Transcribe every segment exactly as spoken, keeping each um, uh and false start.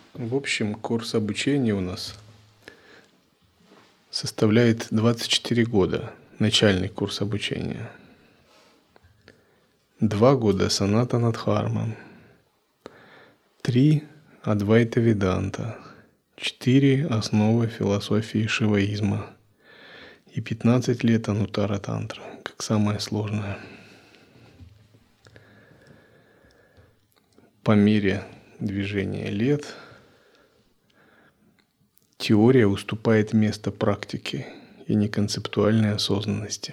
В общем, курс обучения у нас составляет двадцать четыре года, начальный курс обучения. Два года Санатана Надхарма, три Адвайта Веданта, четыре основы философии шиваизма и пятнадцать лет Анутара Тантра, как самое сложное. По мере движения лет теория уступает место практике и неконцептуальной осознанности.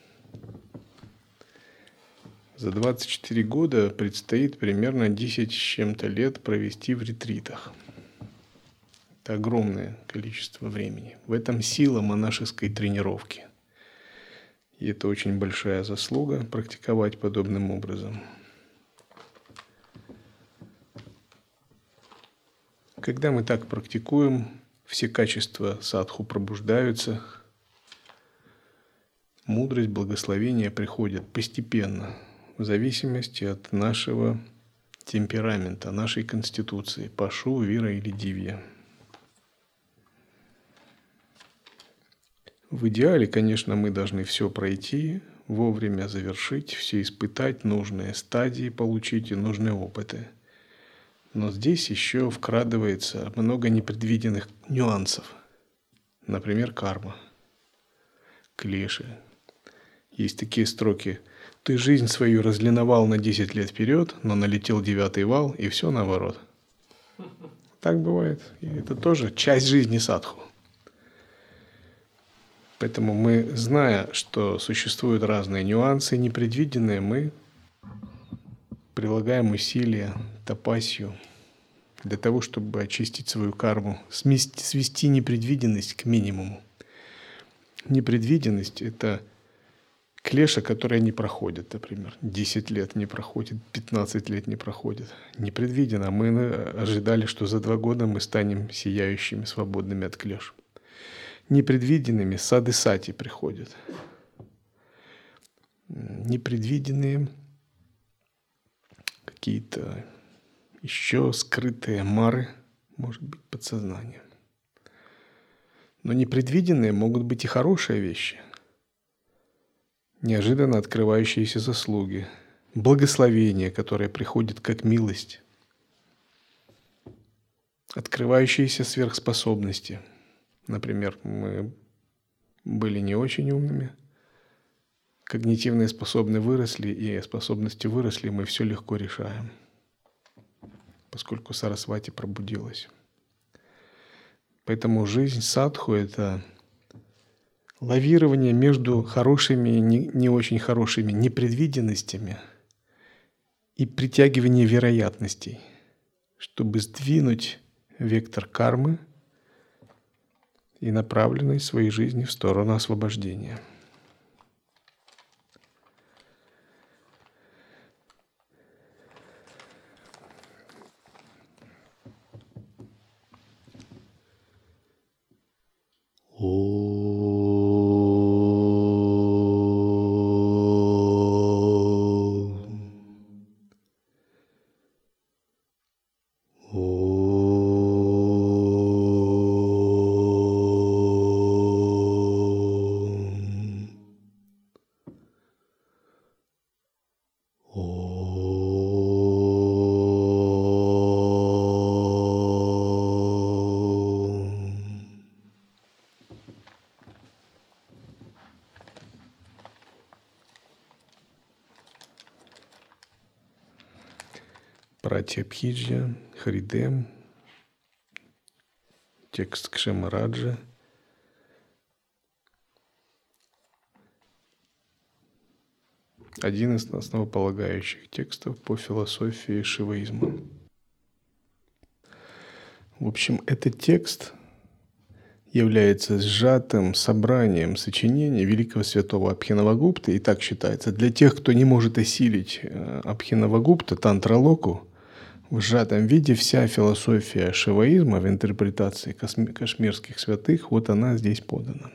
За двадцать четыре года предстоит примерно десять с чем-то лет провести в ретритах. Это огромное количество времени. В этом сила монашеской тренировки. И это очень большая заслуга практиковать подобным образом. Когда мы так практикуем, все качества садху пробуждаются. Мудрость, благословение приходят постепенно, в зависимости от нашего темперамента, нашей конституции, пашу, вира или дивья. В идеале, конечно, мы должны все пройти, вовремя завершить, все испытать, нужные стадии получить и нужные опыты. Но здесь еще вкрадывается много непредвиденных нюансов. Например, карма, клеши. Есть такие строки: «Ты жизнь свою разлиновал на десять лет вперед, но налетел девятый вал, и все наоборот». Так бывает. И это тоже часть жизни садху. Поэтому мы, зная, что существуют разные нюансы непредвиденные, мы прилагаем усилия, тапасью для того, чтобы очистить свою карму, смести, свести непредвиденность к минимуму. Непредвиденность – это клеша, которая не проходит, например. десять лет не проходит, пятнадцать лет не проходит. Непредвиденно. Мы ожидали, что за два года мы станем сияющими, свободными от клеш. Непредвиденными сады-сати приходят. Непредвиденные какие-то еще скрытые мары, может быть, подсознанием. Но непредвиденные могут быть и хорошие вещи. Неожиданно открывающиеся заслуги, благословения, которые приходят как милость, открывающиеся сверхспособности. Например, мы были не очень умными, когнитивные способности выросли, и способности выросли, мы все легко решаем, поскольку Сарасвати пробудилась. Поэтому жизнь садху – это лавирование между хорошими и не, не очень хорошими непредвиденностями и притягивание вероятностей, чтобы сдвинуть вектор кармы и направленность своей жизни в сторону освобождения. Братья Бхиджа, Харидем, текст Кшемараджа. Один из основополагающих текстов по философии шиваизма. В общем, этот текст является сжатым собранием сочинений великого святого Абхинавагупты, и так считается. Для тех, кто не может осилить Абхинавагупта, тантралоку, в сжатом виде вся философия шиваизма в интерпретации кашмирских святых, вот она здесь подана.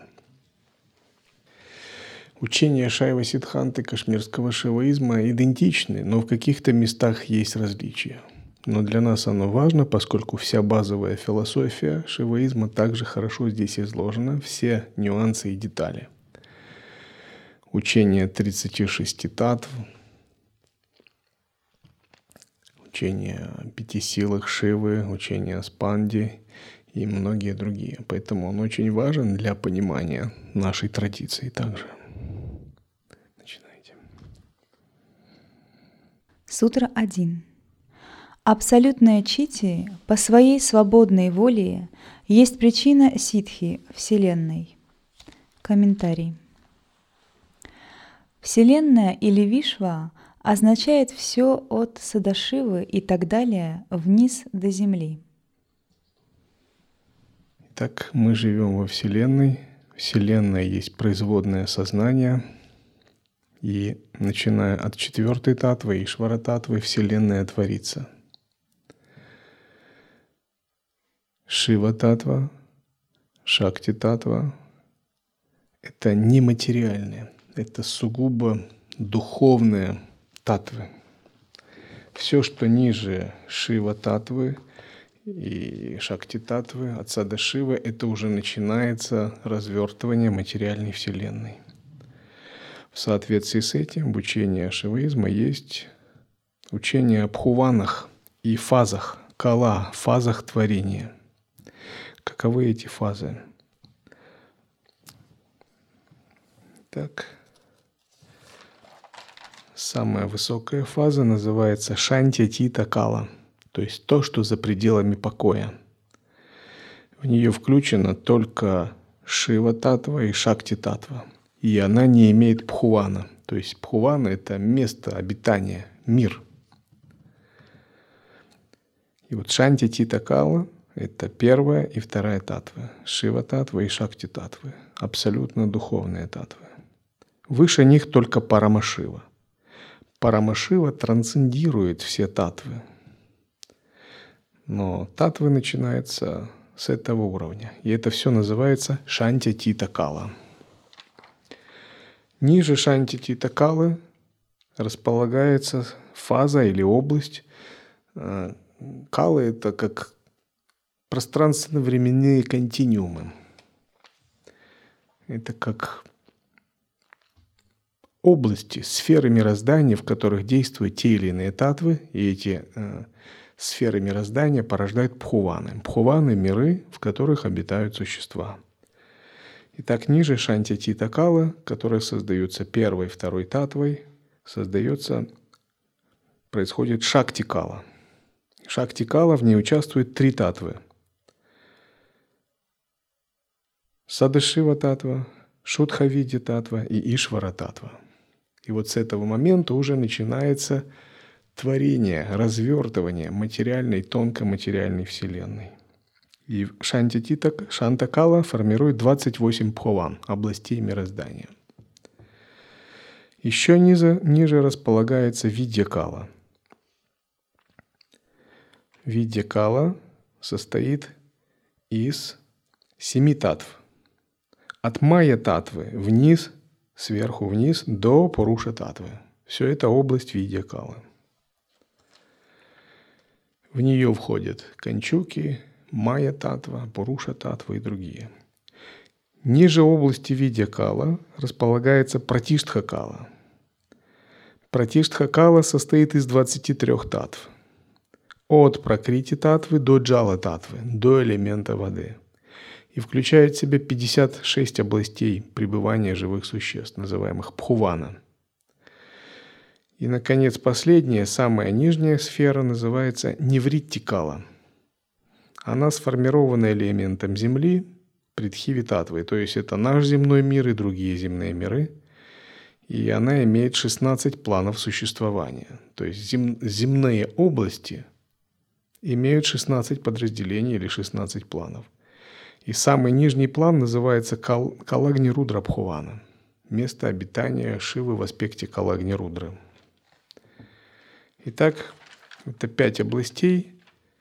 Учения Шайва Сиддханты кашмирского шиваизма идентичны, но в каких-то местах есть различия. Но для нас оно важно, поскольку вся базовая философия шиваизма также хорошо здесь изложена, все нюансы и детали. Учение тридцати шести татв, учение о пяти силах Шивы, учение о спанде и многие другие. Поэтому он очень важен для понимания нашей традиции также. Начинайте. Сутра один. Абсолютная чити по своей свободной воле есть причина ситхи Вселенной. Комментарий. Вселенная или Вишва означает все от Садашивы и так далее вниз до Земли. Итак, мы живем во Вселенной. Вселенная есть производное сознание. И начиная от четвертой татвы, Ишвара татвы, Вселенная творится. Шива татва, Шакти татва — это нематериальное, это сугубо духовные татвы. Все, что ниже Шива татвы и Шакти татвы, от сада Шивы, это уже начинается развертывание материальной вселенной. В соответствии с этим в учении шиваизма есть учение о бхуванах и фазах, кала, фазах творения. Каковы эти фазы? Так. Самая высокая фаза называется шантья-тита кала, то есть то, что за пределами покоя. В нее включено только Шива-татва и Шакти-татва, и она не имеет бхувана. То есть бхувана — это место обитания, мир. И вот шантья-тита кала — это первая и вторая татвы, Шива-татва и Шакти-татвы, абсолютно духовные татвы. Выше них только Парамашива. Парамашива трансцендирует все татвы. Но татвы начинаются с этого уровня. И это все называется шантья-тита кала. Ниже шантья-тита калы располагается фаза или область. Кала — это как пространственно-временные континуумы. Это как области, сферы мироздания, в которых действуют те или иные татвы, и эти э, сферы мироздания порождают бхуваны. Бхуваны — миры, в которых обитают существа. Итак, ниже шантья-тита кала, которая создается первой и второй татвой, создается, происходит шакти-кала. Шакти-кала, в ней участвуют три татвы. Садашива-татва, Шудха-видья-татва и Ишвара-татва. И вот с этого момента уже начинается творение, развертывание материальной, тонкоматериальной вселенной. И шантья-тита, шанта-кала формирует двадцать восемь бхуван, областей мироздания. Еще ниже, ниже располагается видья-кала. Видья-кала состоит из семи татв. От майя-татвы вниз, сверху вниз до пуруша-татвы. Все это область видья-калы. В нее входят канчуки, майя-татва, пуруша-татва и другие. Ниже области видья-кала располагается пратиштха-кала. Пратиштха-кала состоит из двадцати трёх татв. От пракрити-татвы до джала-татвы, до элемента воды. И включает в себя пятьдесят шесть областей пребывания живых существ, называемых бхувана. И, наконец, последняя, самая нижняя сфера называется невритти-кала. Она сформирована элементом Земли, притхиви-татвой, то есть это наш земной мир и другие земные миры. И она имеет шестнадцать планов существования. То есть зем, земные области имеют шестнадцать подразделений или шестнадцать планов. И самый нижний план называется Кал, Калагни-рудра бхувана. Место обитания Шивы в аспекте Калагни-рудры. Итак, это пять областей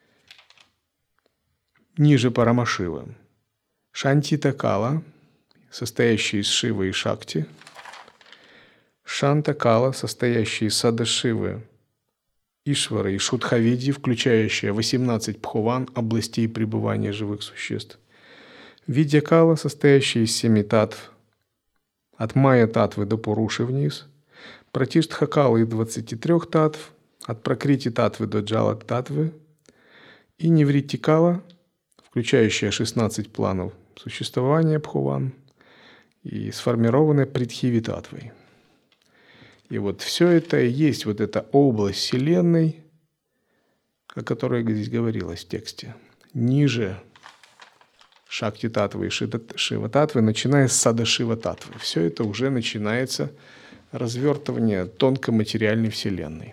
ниже Парамашивы. Шантита-кала, состоящая из Шивы и Шакти. Шанта-кала, состоящая из Садашивы Ишвара и Шудхаведи, включающая восемнадцать пхован, областей пребывания живых существ. Видья-кала, состоящая из семи татв, от майя-татвы до пуруши вниз. Пратиштха-кала из двадцати трёх татв, от пракрити-татвы до джала-татвы. И Неврити-кала, включающая шестнадцать планов существования пхован и сформированная притхиви-татвой. И вот все это и есть вот эта область Вселенной, о которой здесь говорилось в тексте. Ниже Шакти-татвы и Шива-татвы, начиная с Сада-Шива-татвы. Все это уже начинается развертывание тонкоматериальной Вселенной.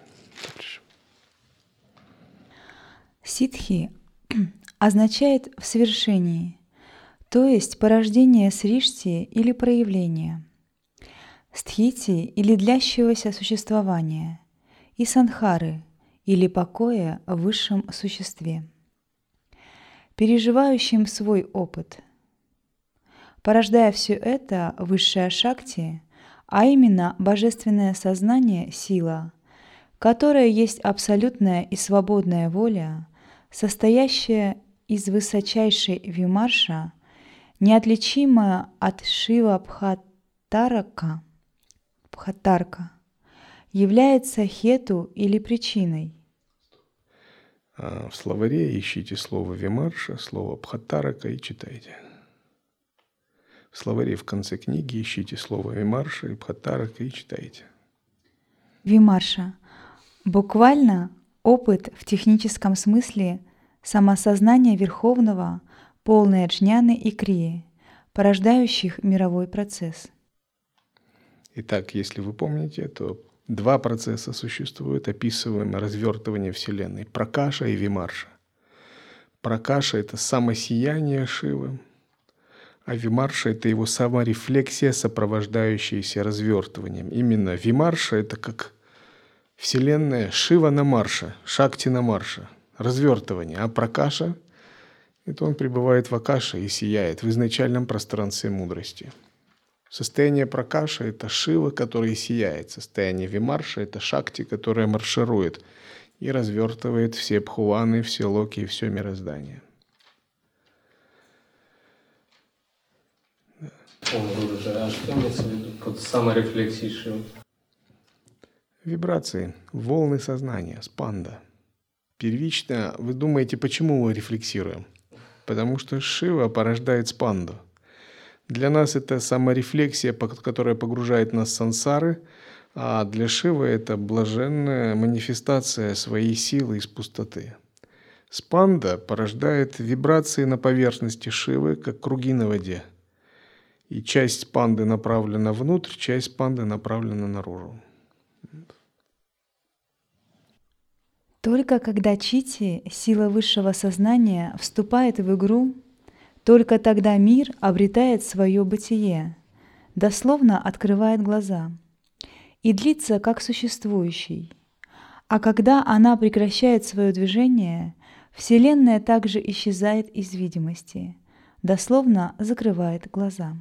Ситхи означает «в свершении», то есть порождение сришти или проявления, стхити или длящегося существования, и санхары или покоя в высшем существе, переживающим свой опыт. Порождая все это, высшая шакти, а именно божественное сознание, сила, которая есть абсолютная и свободная воля, состоящая из высочайшей вимарша, неотличимая от Шива Бхатарака, Бхатарка, является хету или причиной. А в словаре ищите слово вимарша, слово бхатарака и читайте. В словаре в конце книги ищите слово вимарша и бхатарака и читайте. Вимарша – буквально опыт в техническом смысле самосознания Верховного, полной джняны и крии, порождающих мировой процесс. Итак, если вы помните, то два процесса существуют, описываемые развертывание Вселенной – пракаша и вимарша. Пракаша – это самосияние Шивы, а вимарша – это его саморефлексия, сопровождающаяся развертыванием. Именно вимарша – это как Вселенная Шива на марше, Шакти на марше, развертывание. А пракаша – это он пребывает в акаше и сияет в изначальном пространстве мудрости. Состояние пракаша – это Шива, который сияет. Состояние вимарша – это Шакти, которая марширует и развертывает все пхуваны, все локи и все мироздание. А что имеется в виду под саморефлексией Шивы? Вибрации, волны сознания, спанда. Первично вы думаете, почему мы рефлексируем? Потому что Шива порождает спанду. Для нас это саморефлексия, которая погружает нас в сансары, а для Шивы это блаженная манифестация своей силы из пустоты. Спанда порождает вибрации на поверхности Шивы, как круги на воде. И часть спанды направлена внутрь, часть спанды направлена наружу. Только когда чити, сила высшего сознания, вступает в игру, только тогда мир обретает свое бытие, дословно открывает глаза и длится как существующий. А когда она прекращает свое движение, Вселенная также исчезает из видимости, дословно закрывает глаза.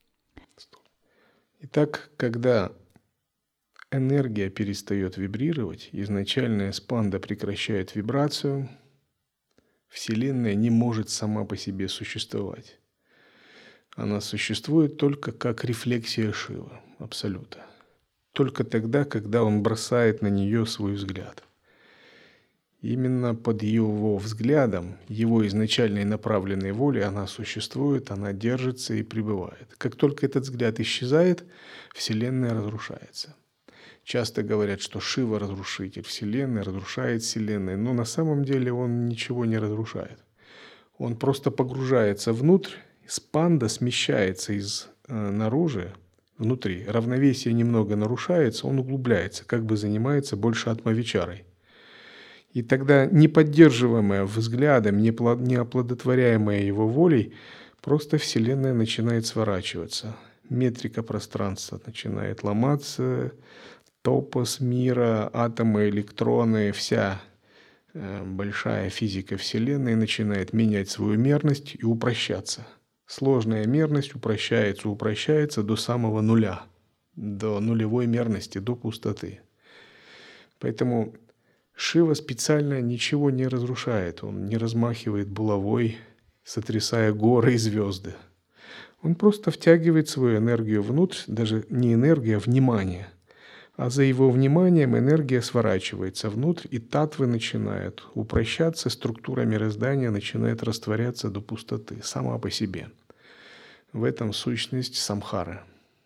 Итак, когда энергия перестает вибрировать, изначальная спанда прекращает вибрацию, Вселенная не может сама по себе существовать. Она существует только как рефлексия Шивы, Абсолюта. Только тогда, когда он бросает на нее свой взгляд. Именно под его взглядом, его изначальной направленной волей она существует, она держится и пребывает. Как только этот взгляд исчезает, Вселенная разрушается. Часто говорят, что Шива – разрушитель Вселенной, разрушает Вселенную, но на самом деле он ничего не разрушает. Он просто погружается внутрь, спанда смещается из э, наружу, внутри, равновесие немного нарушается, он углубляется, как бы занимается больше атмавичарой. И тогда неподдерживаемая взглядом, не оплодотворяемая его волей, просто Вселенная начинает сворачиваться. Метрика пространства начинает ломаться, топос мира, атомы, электроны, вся э, большая физика Вселенной начинает менять свою мерность и упрощаться. Сложная мерность упрощается, упрощается до самого нуля, до нулевой мерности, до пустоты. Поэтому Шива специально ничего не разрушает, он не размахивает булавой, сотрясая горы и звезды. Он просто втягивает свою энергию внутрь, даже не энергия, а внимание. А за его вниманием энергия сворачивается внутрь, и татвы начинают упрощаться, структура мироздания начинает растворяться до пустоты, сама по себе. В этом сущность самхары.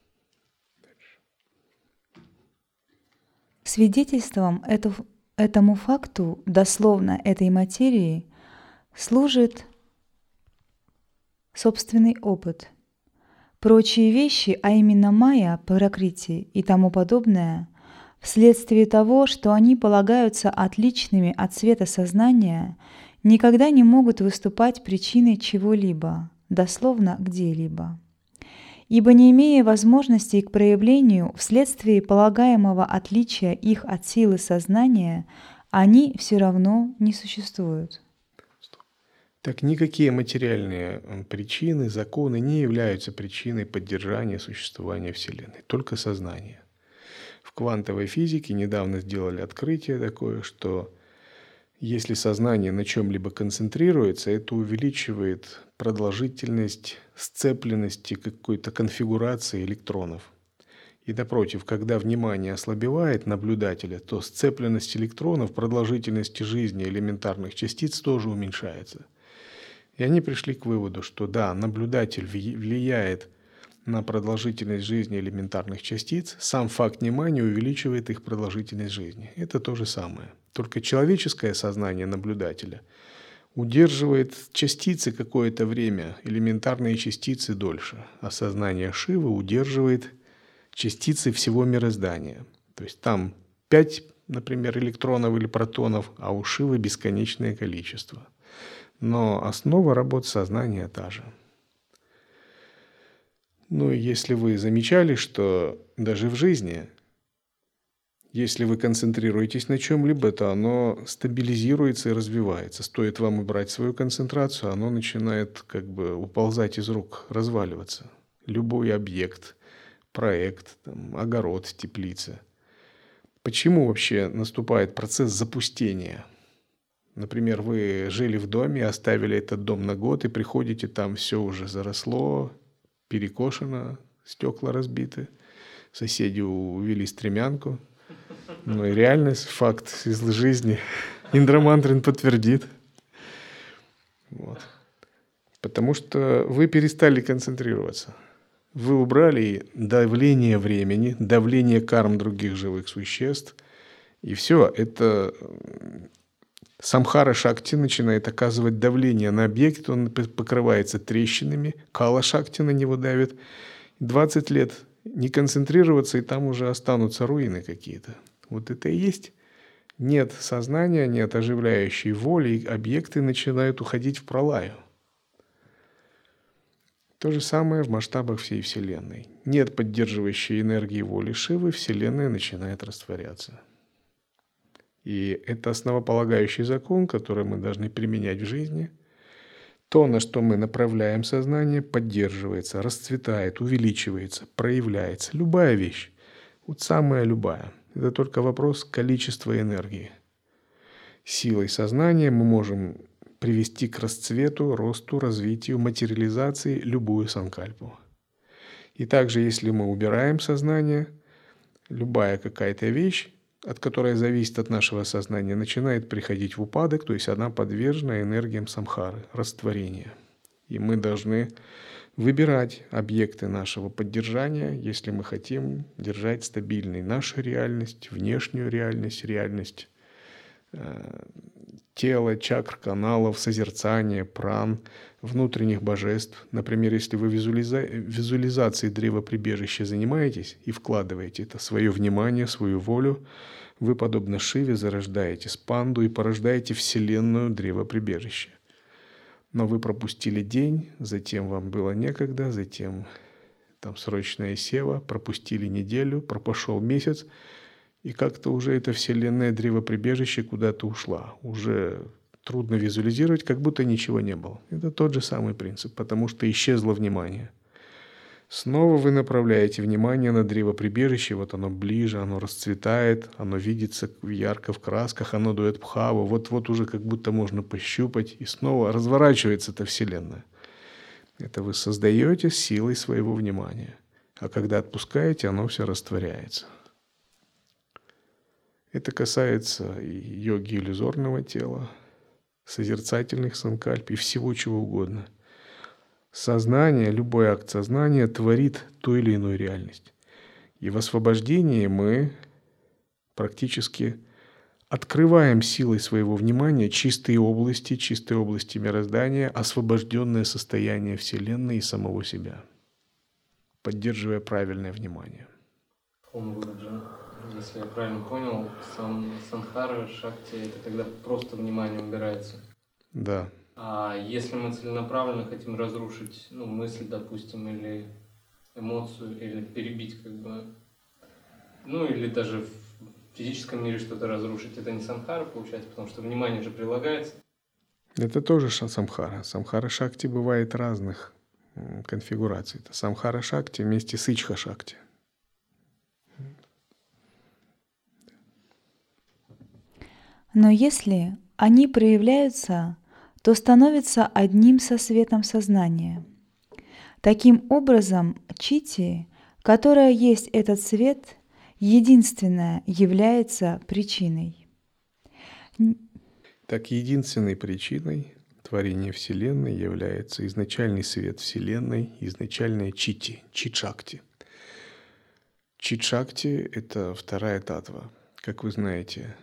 Свидетельством эту, этому факту, дословно этой материи, служит собственный опыт. Прочие вещи, а именно майя, пракрити и тому подобное, вследствие того, что они полагаются отличными от света сознания, никогда не могут выступать причиной чего-либо, дословно где-либо. Ибо не имея возможностей к проявлению вследствие полагаемого отличия их от силы сознания, они все равно не существуют. Так никакие материальные причины, законы не являются причиной поддержания существования Вселенной, только сознание. В квантовой физике недавно сделали открытие такое, что если сознание на чем-либо концентрируется, это увеличивает продолжительность сцепленности какой-то конфигурации электронов. И напротив, когда внимание ослабевает наблюдателя, то сцепленность электронов, продолжительности жизни элементарных частиц тоже уменьшается. И они пришли к выводу, что да, наблюдатель влияет на продолжительность жизни элементарных частиц, сам факт внимания увеличивает их продолжительность жизни. Это то же самое. Только человеческое сознание наблюдателя удерживает частицы какое-то время, элементарные частицы дольше, а сознание Шивы удерживает частицы всего мироздания. То есть там пять, например, электронов или протонов, а у Шивы бесконечное количество. Но основа работы сознания та же. Ну и если вы замечали, что даже в жизни, если вы концентрируетесь на чем-либо, то оно стабилизируется и развивается. Стоит вам убрать свою концентрацию, оно начинает как бы уползать из рук, разваливаться. Любой объект, проект, там, огород, теплица. Почему вообще наступает процесс запустения? Например, вы жили в доме, оставили этот дом на год и приходите, там все уже заросло, перекошено, стекла разбиты, соседи увели стремянку. Ну и реальность, факт из жизни. Индра Мантрин подтвердит. Вот. Потому что вы перестали концентрироваться. Вы убрали давление времени, давление карм других живых существ. И все, это самхара шакти начинает оказывать давление на объект, он покрывается трещинами, кала шакти на него давит. двадцать лет не концентрироваться, и там уже останутся руины какие-то. Вот это и есть. Нет сознания, нет оживляющей воли, и объекты начинают уходить в пралаю. То же самое в масштабах всей Вселенной. Нет поддерживающей энергии воли Шивы, Вселенная начинает растворяться. И это основополагающий закон, который мы должны применять в жизни. То, на что мы направляем сознание, поддерживается, расцветает, увеличивается, проявляется. Любая вещь, вот самая любая. Это только вопрос количества энергии. Силой сознания мы можем привести к расцвету, росту, развитию, материализации любую санкальпу. И также, если мы убираем сознание, любая какая-то вещь, от которой зависит от нашего сознания, начинает приходить в упадок, то есть она подвержена энергиям самхары, растворения. И мы должны выбирать объекты нашего поддержания, если мы хотим держать стабильной нашу реальность, внешнюю реальность, реальность э, тела, чакр, каналов, созерцания, пран, внутренних божеств. Например, если вы визуализа... визуализацией древоприбежища занимаетесь и вкладываете это свое внимание, свою волю, вы, подобно Шиве, зарождаете спанду и порождаете вселенную древоприбежища. Но вы пропустили день, затем вам было некогда, затем там срочная сева, пропустили неделю, пропошел месяц, и как-то уже эта вселенная древоприбежище куда-то ушла. Уже трудно визуализировать, как будто ничего не было. Это тот же самый принцип, потому что исчезло внимание. Снова вы направляете внимание на древоприбежище, вот оно ближе, оно расцветает, оно видится ярко в красках, оно дует бхаву, вот-вот уже как будто можно пощупать, и снова разворачивается эта Вселенная. Это вы создаете силой своего внимания, а когда отпускаете, оно все растворяется. Это касается и йоги иллюзорного тела, созерцательных санкальп и всего чего угодно. Сознание, любой акт сознания творит ту или иную реальность. И в освобождении мы практически открываем силой своего внимания чистые области, чистые области мироздания, освобожденное состояние Вселенной и самого себя, поддерживая правильное внимание. Если я правильно понял, сам санхара, шакти — это когда просто внимание убирается. Да. А если мы целенаправленно хотим разрушить, ну, мысль, допустим, или эмоцию, или перебить, как бы, ну, или даже в физическом мире что-то разрушить, это не самхара получается, потому что внимание же прилагается. Это тоже самхара. Самхара шакти бывает разных конфигураций. Это самхара шакти вместе с ичха шакти. Но если они проявляются, то становятся одним со светом сознания. Таким образом, чити, которая есть этот свет, единственная является причиной. Так единственной причиной творения Вселенной является изначальный свет Вселенной, изначальная чити, чит-шакти. Чит-шакти – это вторая татва. Как вы знаете,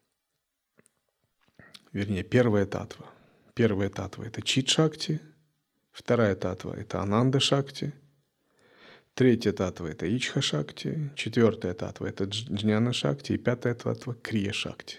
вернее, первая татва. Первая татва – это чит-шакти, вторая татва – это ананда-шакти, третья татва – это ичха-шакти, четвертая татва – это джняна-шакти и пятая татва – крия-шакти.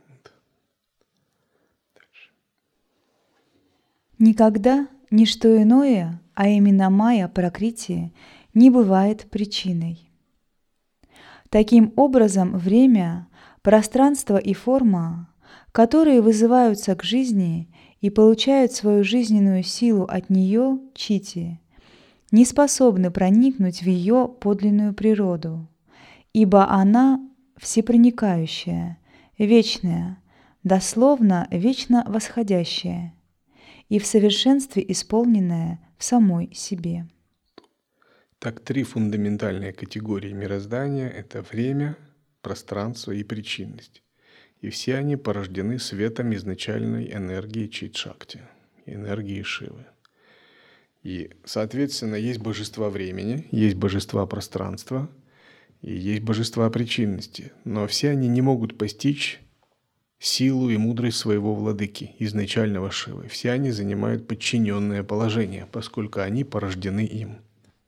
Никогда ничто иное, а именно майя пракрити, не бывает причиной. Таким образом, время, пространство и форма, которые вызываются к жизни и получают свою жизненную силу от нее, чити, не способны проникнуть в ее подлинную природу, ибо она всепроникающая, вечная, дословно вечно восходящая и в совершенстве исполненная в самой себе. Так, три фундаментальные категории мироздания – это время, пространство и причинность. И все они порождены светом изначальной энергии чит-шакти, энергии Шивы. И, соответственно, есть божества времени, есть божества пространства и есть божества причинности. Но все они не могут постичь силу и мудрость своего владыки, изначального Шивы. Все они занимают подчиненное положение, поскольку они порождены им.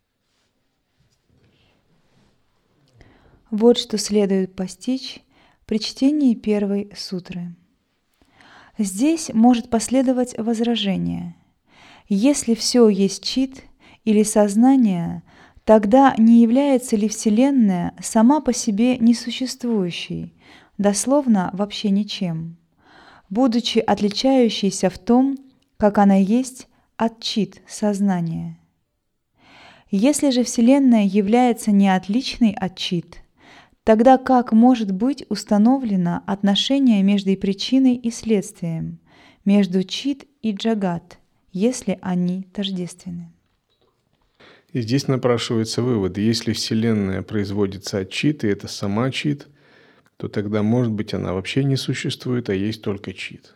Вот что следует постичь при чтении первой сутры. Здесь может последовать возражение. Если все есть чит или сознание, тогда не является ли Вселенная сама по себе несуществующей, дословно вообще ничем, будучи отличающейся в том, как она есть от чит сознания? Если же Вселенная является не отличной от чит, тогда как может быть установлено отношение между причиной и следствием, между чит и джагат, если они тождественны? И здесь напрашивается вывод: если Вселенная производится от чит, и это сама чит, то тогда, может быть, она вообще не существует, а есть только чит.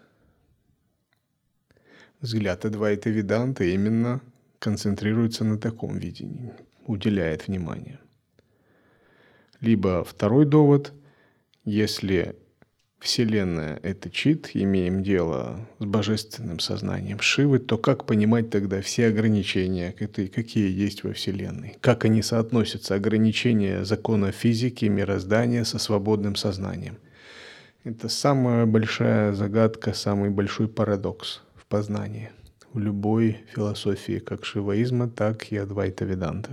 Взгляд Адвайта Веданты именно концентрируется на таком видении, уделяет внимание. Либо второй довод: если Вселенная — это чит, имеем дело с божественным сознанием Шивы, то как понимать тогда все ограничения, какие есть во Вселенной? Как они соотносятся, ограничения закона физики, мироздания со свободным сознанием? Это самая большая загадка, самый большой парадокс в познании, в любой философии, как шиваизма, так и Адвайта Веданты.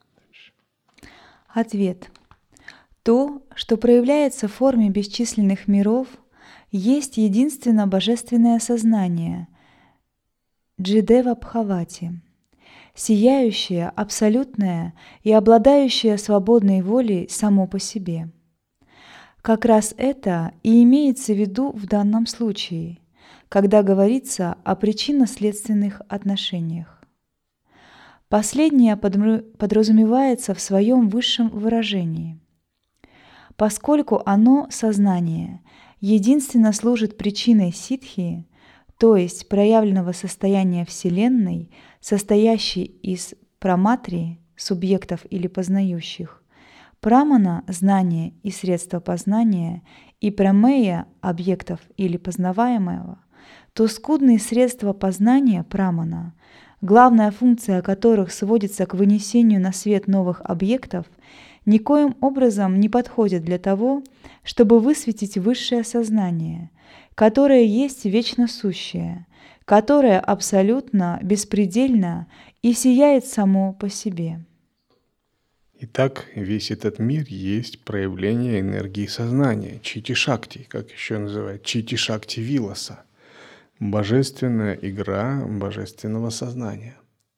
Ответ. То, что проявляется в форме бесчисленных миров, есть единственно божественное сознание Джидева Бхавати. сияющее, абсолютное и обладающее свободной волей само по себе. Как раз это и имеется в виду в данном случае, когда говорится о причинно-следственных отношениях. Последнее подразумевается в своем высшем выражении, поскольку оно, сознание, единственно служит причиной ситхи, то есть проявленного состояния Вселенной, состоящей из праматри, субъектов или познающих, прамана – знания и средства познания, и прамея – объектов или познаваемого, то скудные средства познания прамана, главная функция которых сводится к вынесению на свет новых объектов, никоим образом не подходят для того, чтобы высветить высшее сознание, которое есть вечно сущее, которое абсолютно, беспредельно и сияет само по себе. Итак, весь этот мир есть проявление энергии сознания, чити-шакти, как еще называют, чити-шакти виласа, божественная игра божественного сознания.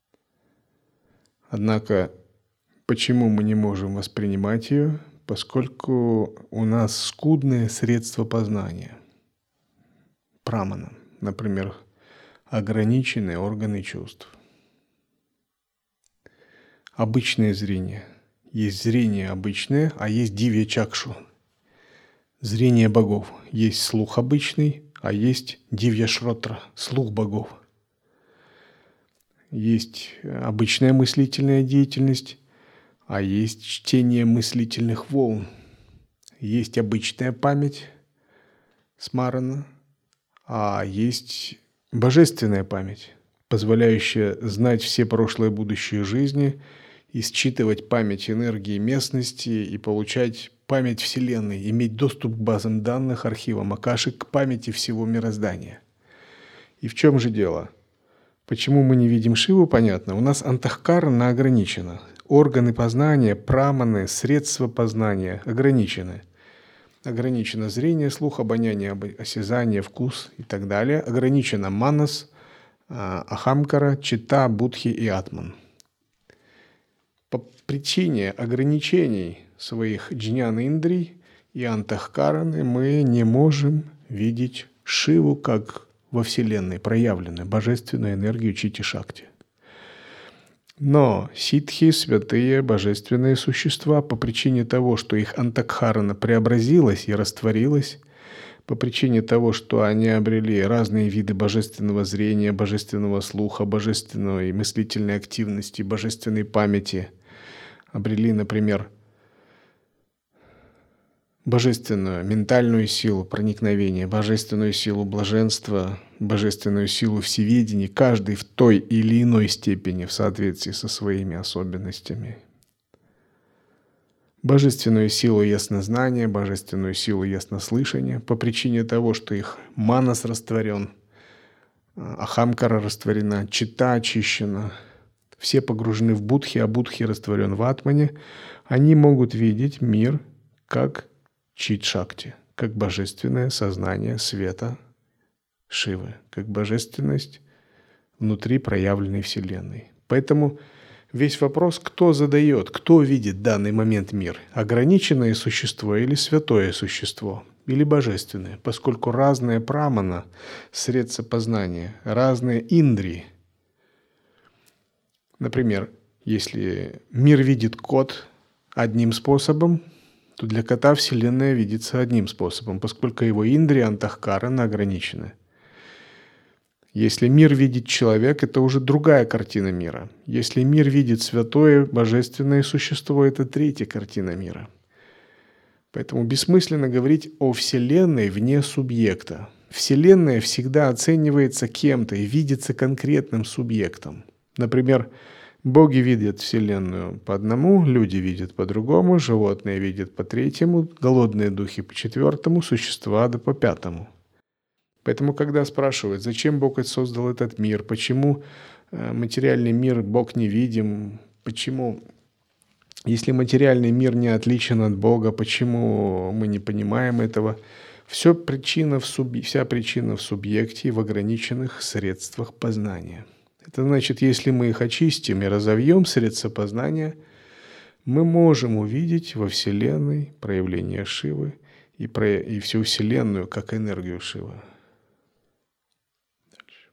Однако, почему мы не можем воспринимать ее? Поскольку у нас скудные средства познания. Прамана, например, ограниченные органы чувств. Обычное зрение. Есть зрение обычное, а есть дивья чакшу. Зрение богов. Есть слух обычный, а есть дивья шротра, слух богов. Есть обычная мыслительная деятельность, а есть чтение мыслительных волн. Есть обычная память, смарана, а есть божественная память, позволяющая знать все прошлые и будущие жизни, и считывать память энергии местности и получать память Вселенной, иметь доступ к базам данных, архивам Акаши, к памяти всего мироздания. И в чем же дело? Почему мы не видим Шиву, понятно. У нас антахкарана ограничена. Органы познания, праманы, средства познания ограничены. Ограничено зрение, слух, обоняние, осязание, вкус и так далее. Ограничено манас, ахамкара, чита, будхи и атман. По причине ограничений своих джняна индрий и антахкараны мы не можем видеть Шиву как во Вселенной проявленную божественную энергию чити-шакти. Но ситхи, святые божественные существа, по причине того, что их антакхарана преобразилась и растворилась, по причине того, что они обрели разные виды божественного зрения, божественного слуха, божественной мыслительной активности, божественной памяти, обрели, например, божественную ментальную силу проникновения, божественную силу блаженства, божественную силу всеведения, каждый в той или иной степени в соответствии со своими особенностями. Божественную силу яснознания, божественную силу яснослышания, по причине того, что их манас растворен, ахамкара растворена, чита очищена, все погружены в будхи, а будхи растворен в атмане, они могут видеть мир как чит-шакти, как божественное сознание света Шивы, как божественность внутри проявленной Вселенной. Поэтому весь вопрос, кто задает, кто видит в данный момент мир, ограниченное существо или святое существо, или божественное, поскольку разные прамана, средства познания, разные индрии. Например, если мир видит кот одним способом, то для кота Вселенная видится одним способом, поскольку его индрия антахкарана ограничены. Если мир видит человек, это уже другая картина мира. Если мир видит святое, божественное существо, это третья картина мира. Поэтому бессмысленно говорить о Вселенной вне субъекта. Вселенная всегда оценивается кем-то и видится конкретным субъектом. Например, боги видят Вселенную по одному, люди видят по другому, животные видят по третьему, голодные духи по четвертому, существа да по пятому. Поэтому, когда спрашивают, зачем Бог создал этот мир, почему материальный мир Бог не видим, почему, если материальный мир не отличен от Бога, почему мы не понимаем этого, все причина в суб... вся причина в субъекте и в ограниченных средствах познания. Это значит, если мы их очистим и разовьем средства познания, мы можем увидеть во Вселенной проявление Шивы и, про... и всю Вселенную как энергию Шивы. Дальше.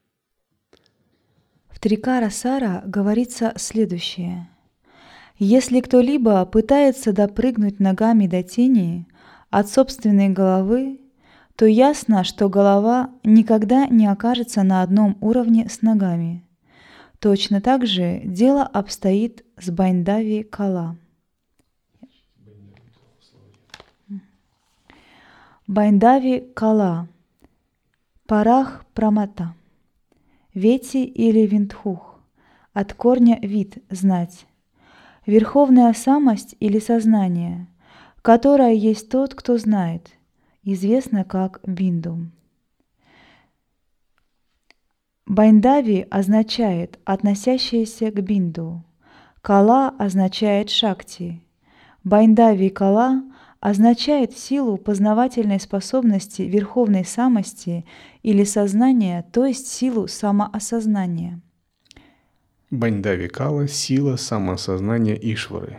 В Трикара Сара говорится следующее. Если кто-либо пытается допрыгнуть ногами до тени от собственной головы, то ясно, что голова никогда не окажется на одном уровне с ногами. Точно так же дело обстоит с Байндави Кала. Байндави Кала, Парах Прамата, Вети или Виндхух, от корня вид знать, верховная самость или сознание, которое есть тот, кто знает, известно как Бинду. Байндави означает относящееся к Бинду, Кала означает Шакти. Байндави Кала означает силу познавательной способности верховной самости или сознания, то есть силу самоосознания. Байндави Кала – сила самоосознания Ишвары.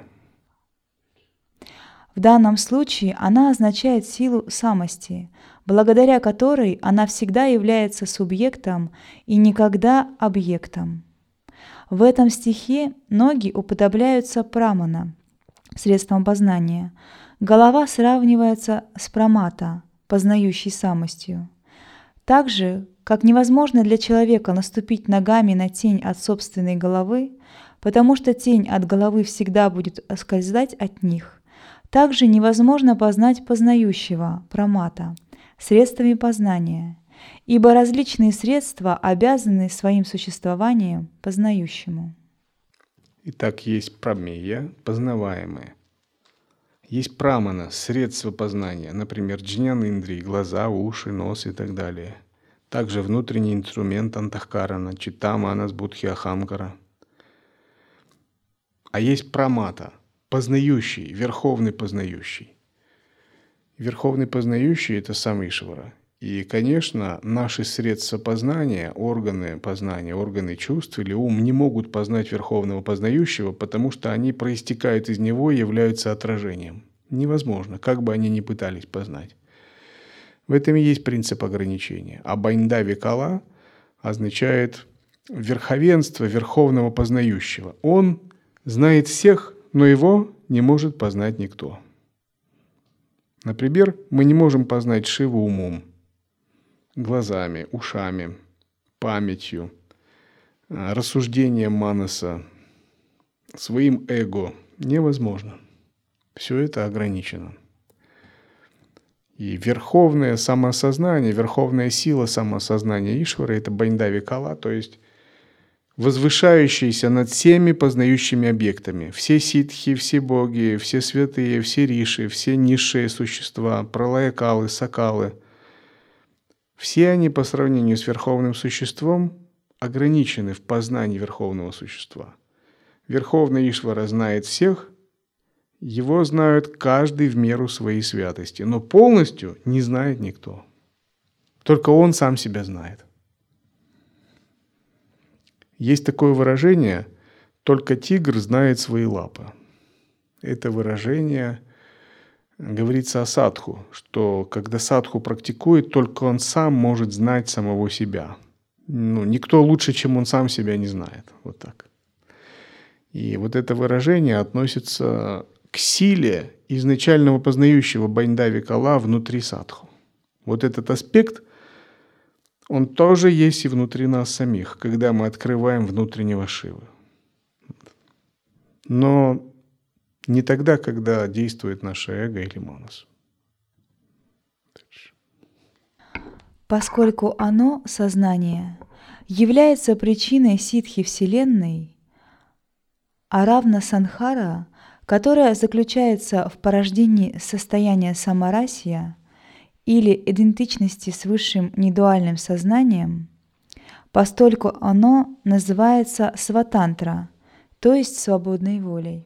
В данном случае она означает силу самости, благодаря которой она всегда является субъектом и никогда объектом. В этом стихе ноги уподобляются прамана, средством познания. Голова сравнивается с прамата, познающей самостью. Так же, как невозможно для человека наступить ногами на тень от собственной головы, потому что тень от головы всегда будет скользать от них, также невозможно познать познающего, прамата, средствами познания, ибо различные средства обязаны своим существованием познающему. Итак, есть прамея, познаваемое. Есть прамана, средства познания, например, джнян-индрии, глаза, уши, нос и так далее. Также внутренний инструмент антахкарана, чита, манас, будхи, ахамкара. А есть прамата, познающий, верховный познающий. Верховный познающий – это сам Ишвара. И, конечно, наши средства познания, органы познания, органы чувств или ум не могут познать верховного познающего, потому что они проистекают из него и являются отражением. Невозможно, как бы они ни пытались познать. В этом и есть принцип ограничения. А Байндави Кала означает верховенство верховного познающего. Он знает всех, но его не может познать никто. Например, мы не можем познать Шиву умом, глазами, ушами, памятью, рассуждением манаса, своим эго. Невозможно. Все это ограничено. И верховное самоосознание, верховная сила самоосознания Ишвары – это Байндави Кала, то есть возвышающийся над всеми познающими объектами. Все ситхи, все боги, все святые, все риши, все низшие существа, пралая-калы, сакалы. Все они по сравнению с верховным существом ограничены в познании верховного существа. Верховный Ишвара знает всех, его знают каждый в меру своей святости, но полностью не знает никто. Только он сам себя знает. Есть такое выражение «только тигр знает свои лапы». Это выражение говорится о садху, что когда садху практикует, только он сам может знать самого себя. Ну, никто лучше, чем он сам себя, не знает. Вот так. И вот это выражение относится к силе изначального познающего Байндави Кала внутри садху. Вот этот аспект, он тоже есть и внутри нас самих, когда мы открываем внутреннего Шивы. Но не тогда, когда действует наше эго или манас. Поскольку оно, сознание, является причиной ситхи Вселенной, а равно санхара, которая заключается в порождении состояния самарасия или идентичности с высшим недуальным сознанием, постольку оно называется сватантра, то есть свободной волей.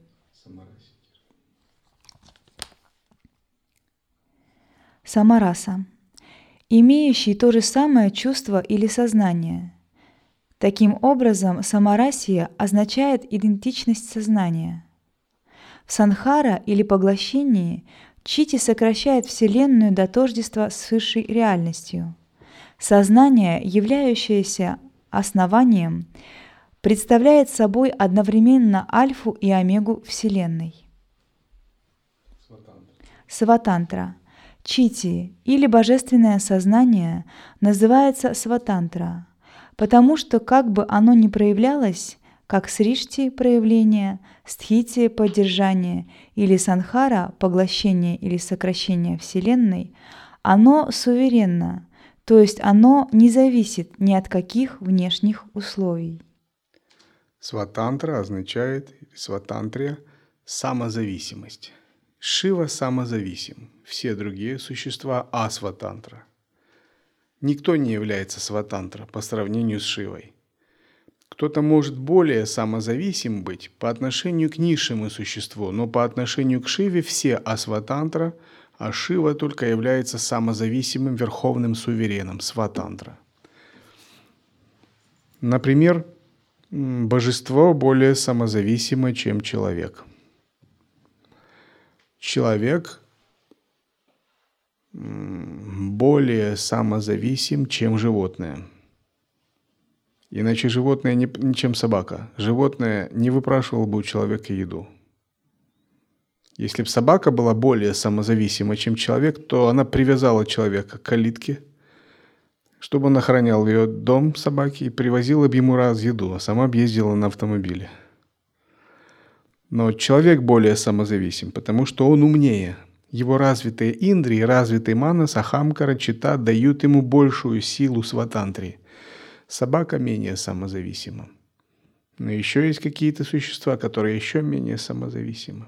Самараса, имеющий то же самое чувство или сознание. Таким образом, самарасия означает идентичность сознания. В санхара или поглощении чити сокращает Вселенную до тождества с высшей реальностью. Сознание, являющееся основанием, представляет собой одновременно альфу и омегу Вселенной. Сватантра. Чити или божественное сознание называется сватантра, потому что как бы оно ни проявлялось, как сришти – проявление, стхити – поддержание или санхара – поглощение или сокращение Вселенной, оно суверенно, то есть оно не зависит ни от каких внешних условий. Сватантра означает, сватантрия – самозависимость. Шива самозависим, все другие существа асватантра. Никто не является сватантра по сравнению с Шивой. Кто-то может более самозависим быть по отношению к низшему существу, но по отношению к Шиве все асватантра, а Шива только является самозависимым верховным сувереном, сватантра. Например, божество более самозависимо, чем человек. Человек более самозависим, чем животное. Иначе животное не, не чем собака. Животное не выпрашивало бы у человека еду. Если бы собака была более самозависима, чем человек, то она привязала человека к калитке, чтобы он охранял ее дом собаки и привозила бы ему раз еду, а сама бы ездила на автомобиле. Но человек более самозависим, потому что он умнее. Его развитые индрии, развитый манас, ахамкара, чита дают ему большую силу сватантри. Собака менее самозависима. Но еще есть какие-то существа, которые еще менее самозависимы.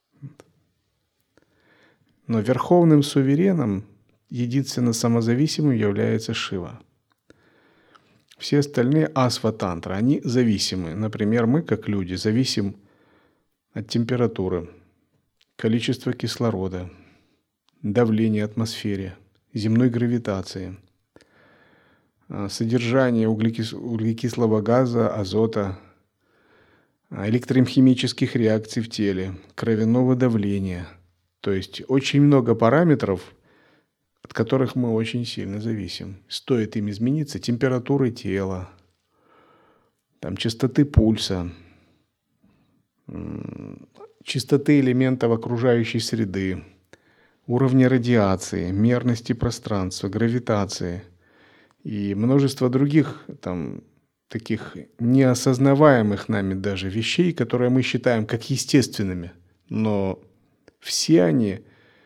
Но верховным сувереном, единственно самозависимым, является Шива. Все остальные асватантра, они зависимы. Например, мы, как люди, зависим от температуры, количества кислорода, давления в атмосфере, земной гравитации, содержания углекис... углекислого газа, азота, электрохимических реакций в теле, кровяного давления. То есть очень много параметров, от которых мы очень сильно зависим. Стоит им измениться, температуры тела, там, частоты пульса, частоты элементов окружающей среды, уровня радиации, мерности пространства, гравитации и множество других там, таких неосознаваемых нами даже вещей, которые мы считаем как естественными, но все они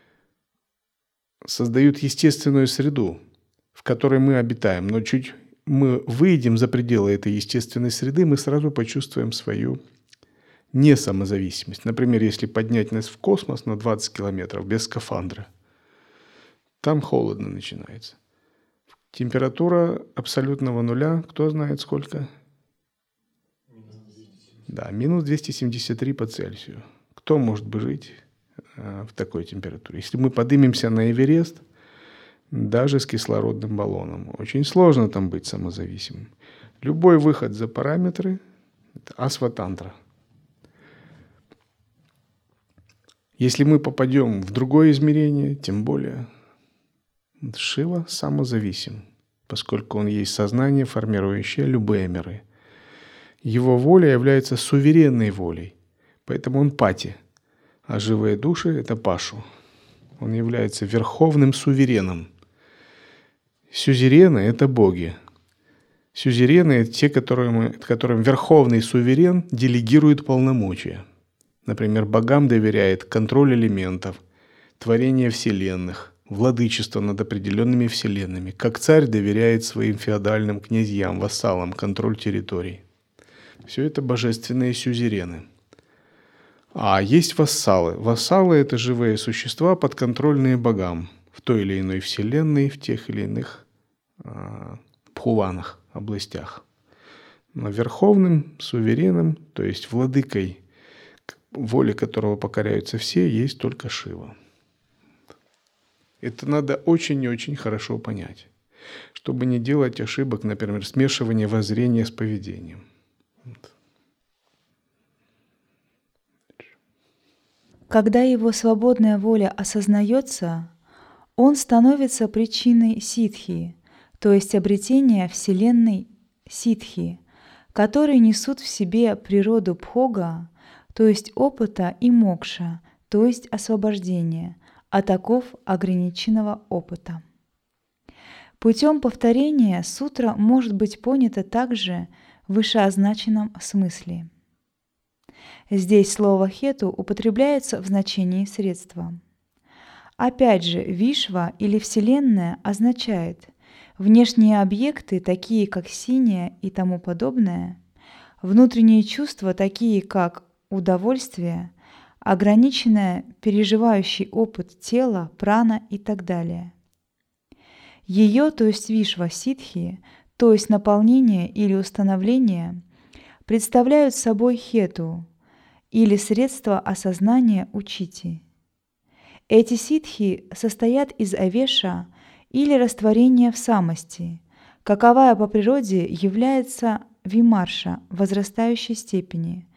создают естественную среду, в которой мы обитаем. Но чуть мы выйдем за пределы этой естественной среды, мы сразу почувствуем свою несамозависимость. Например, если поднять нас в космос на двадцать километров без скафандра, там холодно начинается. Температура абсолютного нуля, кто знает сколько? Да, минус двести семьдесят три по Цельсию. Кто может бы жить э, в такой температуре? Если мы поднимемся на Эверест, даже с кислородным баллоном, очень сложно там быть самозависимым. Любой выход за параметры – это асватантра. Если мы попадем в другое измерение, тем более Шива самозависим, поскольку он есть сознание, формирующее любые миры. Его воля является суверенной волей, поэтому он пати, а живые души – это пашу. Он является верховным сувереном. Сюзерены – это боги. Сюзерены – это те, которым, которым верховный суверен делегирует полномочия. Например, богам доверяет контроль элементов, творение вселенных, владычество над определенными вселенными, как царь доверяет своим феодальным князьям, вассалам, контроль территорий. Все это божественные сюзерены. А есть вассалы. Вассалы – это живые существа, подконтрольные богам в той или иной вселенной, в тех или иных э, пхуванах, областях. Но верховным сувереном, то есть владыкой, воле которого покоряются все, есть только Шива. Это надо очень и очень хорошо понять. чтобы не делать ошибок, например, смешивания воззрения с поведением. Вот. Когда его свободная воля осознается, он становится причиной ситхи, то есть обретения Вселенной ситхи, которые несут в себе природу бхога, то есть опыта, и мокша, то есть освобождения, от оков ограниченного опыта. Путем повторения сутра может быть понята также в вышеозначенном смысле. Здесь слово «хету» употребляется в значении средства. Опять же, вишва или Вселенная означает внешние объекты, такие как синяя и тому подобное, внутренние чувства, такие как удовольствие, ограниченный переживающий опыт тела, прана и так далее. Ее, то есть вишва ситхи, то есть наполнение или установление, представляют собой хету или средства осознания учити. Эти ситхи состоят из авеша или растворения в самости, каковая по природе является вимарша возрастающей степени,